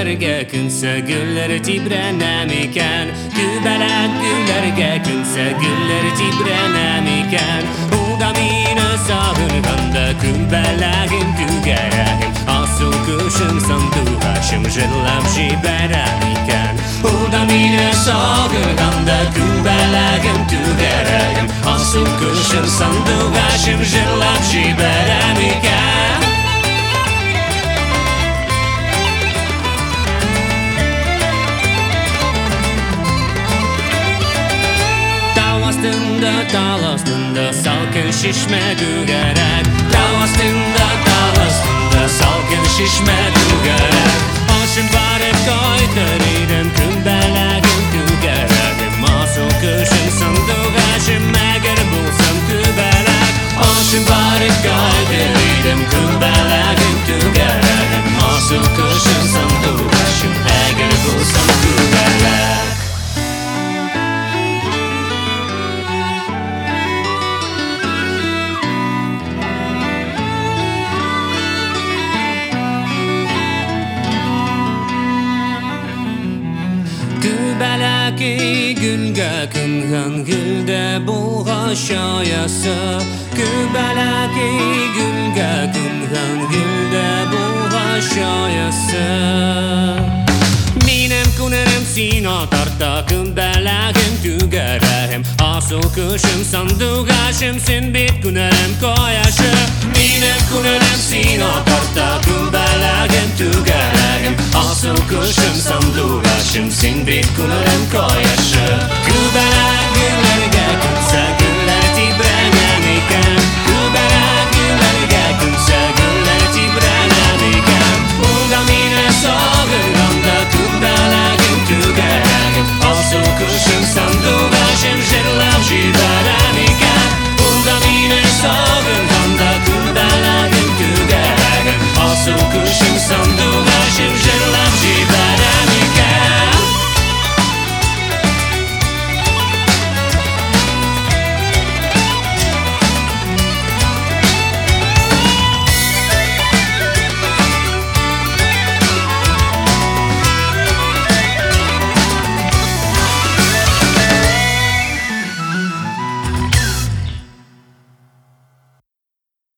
güllerge künse güller tibrenem iken Kübelek güllerge künse güller tibrenem iken Uda mine savurganda kübeleğim kügereğim Asıl kışın sanduğaşım jillab jiberem iken Uda mine savurganda kübeleğim kügereğim Asıl kışın sanduğaşım jillab jiberem iken Dağ astında salkın şişme gügerek Dağ astında salkın şişme gügerek Aşım barıp koyduruydım kümbeleğim gügereğim Asıl kışın sanduğaşım eğer bulsam kübelek Aşım barıp koyduruydım kümbeleğim gügereğim Asıl kışın sanduğaşım eğer bulsam kübelek Kübeleki gülge kıngan gülde buğaşayası Kübeleki gülge kıngan gülde buğaşayası Minem kunerem sina tarta kübeleğim tügereğim Asıl kışım sanduğaşım sin bit kunerem koyaşı Minem kunerem sina tarta kübeleğim tügereğim Asıl kışım sanduğaşım sin bit kunerem koyaşı Kübelek güllerge künse güller tibrenem iken Kübelek güllerge künse güller tibrenem iken Uda mine savurganda kübeleğim tügereğim Asıl kışım sanduğaşım jillab jiberem